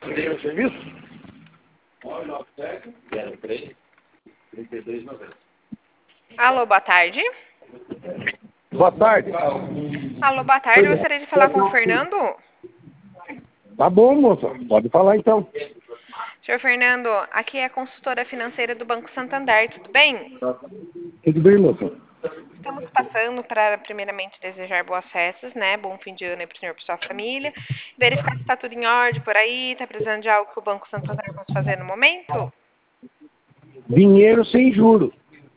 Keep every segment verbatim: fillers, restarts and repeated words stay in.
Tem o serviço? nove nove sete, zero três, trinta e dois noventa. Alô, boa tarde. Boa tarde. Alô, boa tarde. Eu gostaria de falar com o Fernando. Tá bom, moça. Pode falar então. Senhor Fernando, aqui é a consultora financeira do Banco Santander, tudo bem? Tudo bem, moça? Estamos passando para, primeiramente, desejar boas festas, né? Bom fim de ano aí para o senhor e para sua família. Verificar se está tudo em ordem por aí, está precisando de algo que o Banco Santander possa fazer no momento? Dinheiro sem juro.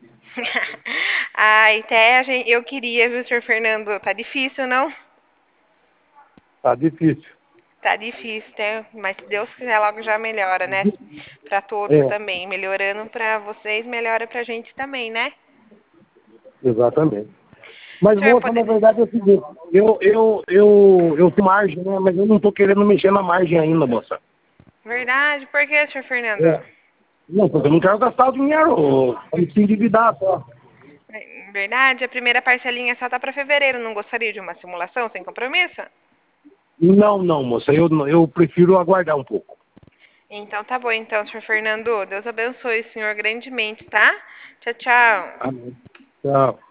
Ai, até a gente, eu queria, viu, senhor Fernando? Tá difícil, não? Tá difícil. Tá difícil, né? Mas se Deus quiser, logo já melhora, né? Para todos É, também. Melhorando para vocês, melhora pra gente também, né? exatamente. Mas, O senhor moça, na poder... verdade é o seguinte, eu, eu, eu, eu tenho margem, né? Mas eu não tô querendo mexer na margem ainda, moça. Verdade? Por que, senhor Fernando? É. Não, porque eu não quero gastar o dinheiro, eu se endividar só. Verdade? A primeira parcelinha só tá para fevereiro. Não gostaria de uma simulação sem compromisso? Não, não, moça, eu, eu prefiro aguardar um pouco. Então tá bom, então, senhor Fernando. Deus abençoe o senhor grandemente, tá? Tchau, tchau. Amém. Tchau.